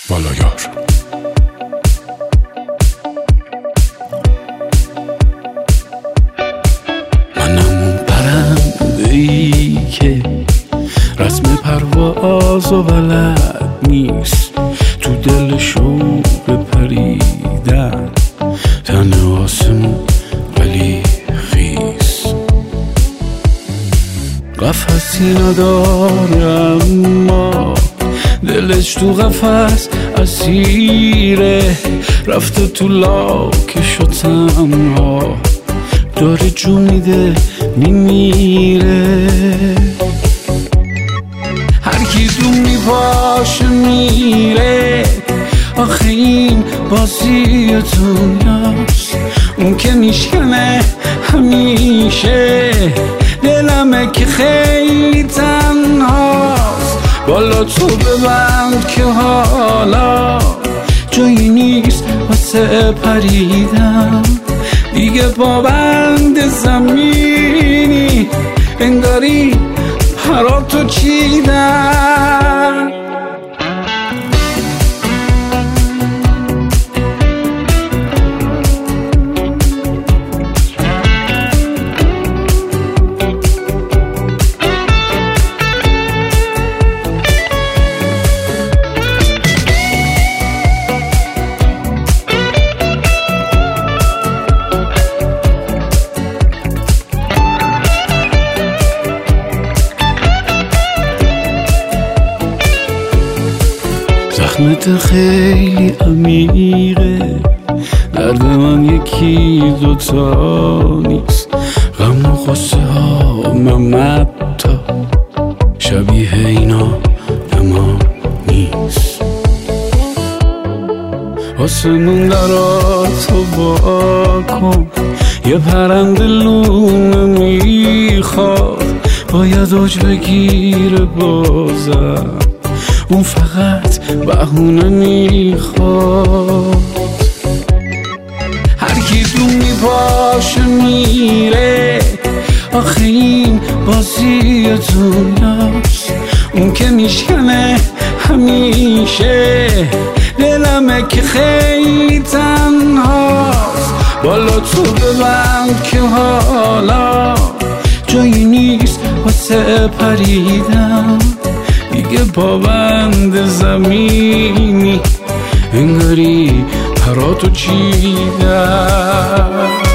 والایار. منم اون پرنده‌ای که رسم پرواز و بلد نیست، تو دل شوق پریدن تن آسمون ولی خیس. قفصی نداره اما دلش تو قفس اسیره، رفته تو لاکش و تنها داره جون میده میمیره. هر کی دون میپاشه میره، آخه این بازی دنیاست. اون که میشکنه همیشه دلمه که خیلی تنهاست. بالا تو ببند که حالا جایی نیست واسه پریدن، دیگه پابند زمینی انگاری پراتو چیدن. زخمت خیلی عمیقه، درد من یکی دوتا نیست. غم و غصه ها ممتا شبیه اینا اما نیست. آسمون دراتو با کن، یه پرنده لونه میخواد باید اوج بگیره بازم، اون فقط بهونه میخواد. هر کی دون میپاشه میره، آخه این بازی دنیاست. اون که میشکنه همیشه دلمه که خیلی تنهاست. بالا تو ببند که حالا جایی نیست واسه پریدن، دیگه پابند زمینی انگاری پراتو چیدن.